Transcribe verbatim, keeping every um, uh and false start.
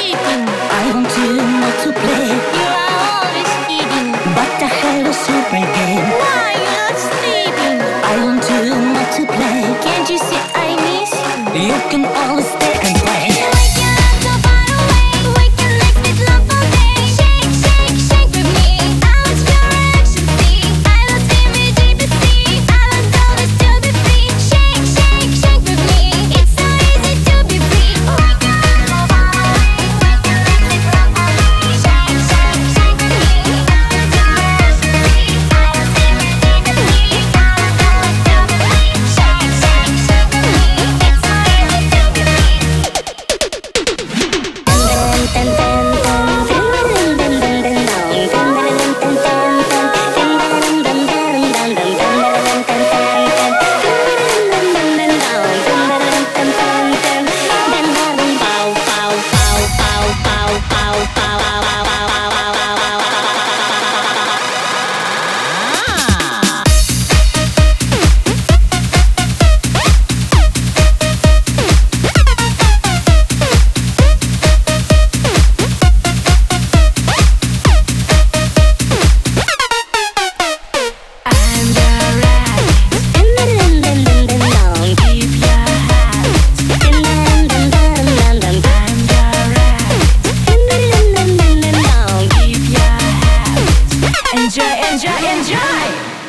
sleeping. I want to not to play, You are always eating. but I have a super game. Why you not sleeping? I want to not to play. Can't you see I miss you? You can always stay and play. Wake your love so far away. Wake your legs with love all day. Shake, shake, shake with me. I want your ecstasy. I love seaweed deep at sea. I want always to be free. Shake, shake, shake with me. It's so easy to be free. Wake your love so far away. Wake your legs with love all day. Shake, shake, shake with me. I want your ecstasy. I love seaweed deep at sea. I want always to be free. Shake, shake, shake with me. It's so easy to be free. Enjoy, enjoy, enjoy!